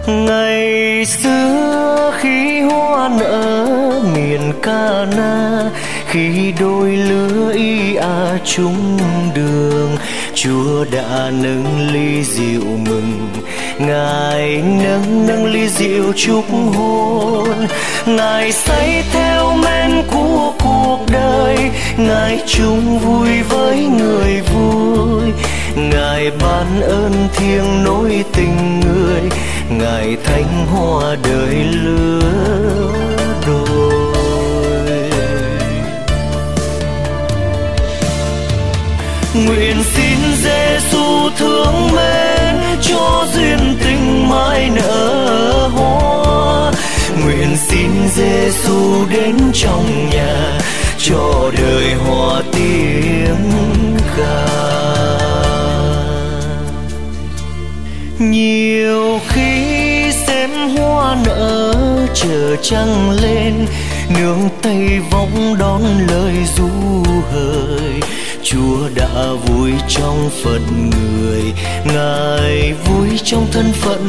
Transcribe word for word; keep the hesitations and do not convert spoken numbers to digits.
Ngày xưa khi hoa nở miền Cana, khi đôi lứa y a chung đường, Chúa đã nâng ly rượu mừng, Ngài nâng nâng ly rượu chúc hôn. Ngài say theo men của cuộc đời, Ngài chung vui với người vui. Ngài ban ơn thiêng nối tình người, Ngài thánh hoa đời lứa đôi. Nguyện xin Giêsu thương mến cho duyên tình mãi nở hoa. Nguyện xin Giêsu đến trong nhà cho đời hoa tiếng ca. Nhiều khi xem hoa nở chờ trăng lên, nương tay vọng đón lời ru hời. Chúa đã vui trong phận người, Ngài vui trong thân phận